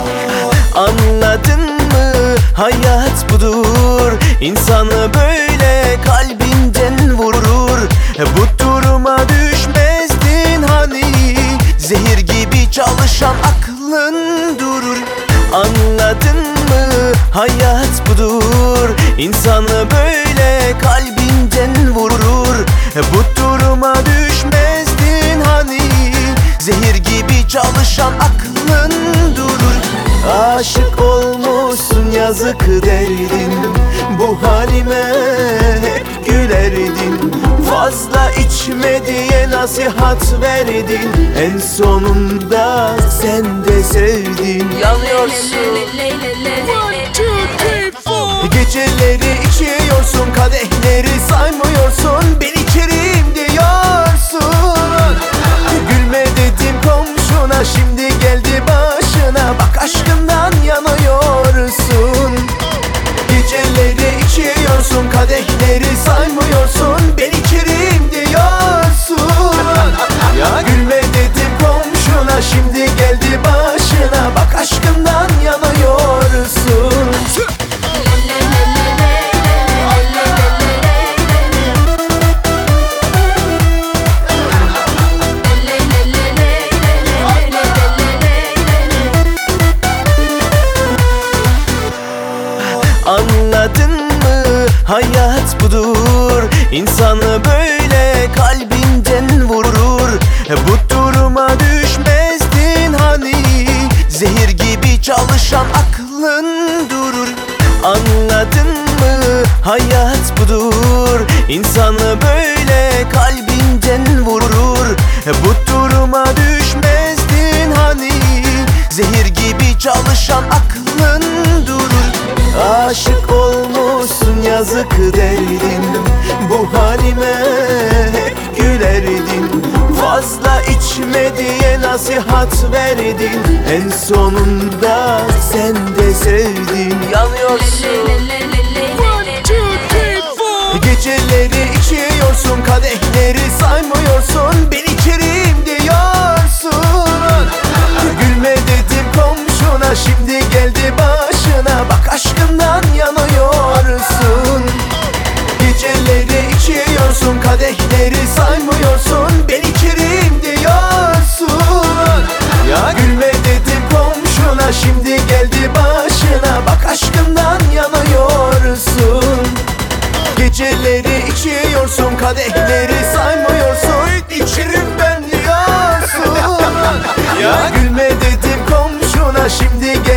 Anladın mı? Hayat budur. İnsanı böyle kalbinden vurur. Bu duruma düşmezdin hani. Zehir gibi çalışan aklın durur. Anladın mı? Hayat budur. İnsanı böyle kalbinden vurur. Bu duruma düşmezdin hani. Zehir gibi çalışan aklın durur. Aşık olmuşsun yazık derdin. Bu halime hep gülerdin. Fazla içme diye nasihat verdin. En sonunda sen de sevdin. Yanıyorsun. Geceleri içiyorsun, kadehleri saymıyorsun. Ben içerim diyorsun. Gülme dedim komşuna, şimdi geldi başına. Bak aşkından yanıyorsun. Geceleri içiyorsun, kadehleri saymıyorsun. Ben içerim diyorsun. Ya gülme dedim komşuna, şimdi geldi başına. Bak aşkından yanıyorsun. Anladın mı? Hayat budur. İnsanı böyle kalbinden vurur. Bu duruma düşmezdin hani. Zehir gibi çalışan aklın durur. Anladın mı? Hayat budur. İnsanı böyle kalbinden vurur. Bu duruma düşmezdin hani. Zehir gibi çalışan aklın durur. Aşık olmuşsun yazık derdin. Bu halime hep gülerdin. Fazla içme diye nasihat verdin. En sonunda sen de sevdin. Yanıyorsun. Geceleri içiyorsun, kadehleri saymıyorsun. Ben içerim diyorsun. Gülme dedim komşuna, şimdi geldi başına. Bak aşkından yanıyorsun. Geceleri içiyorsun, kadehleri saymıyorsun. Ben içerim diyorsun. Ya gülme dedim komşuna, şimdi geldi başına. Bak aşkından yanıyorsun. Geceleri içiyorsun, kadehleri saymıyorsun. İçerim ben diyorsun. Ya gülme dedim komşuna, şimdi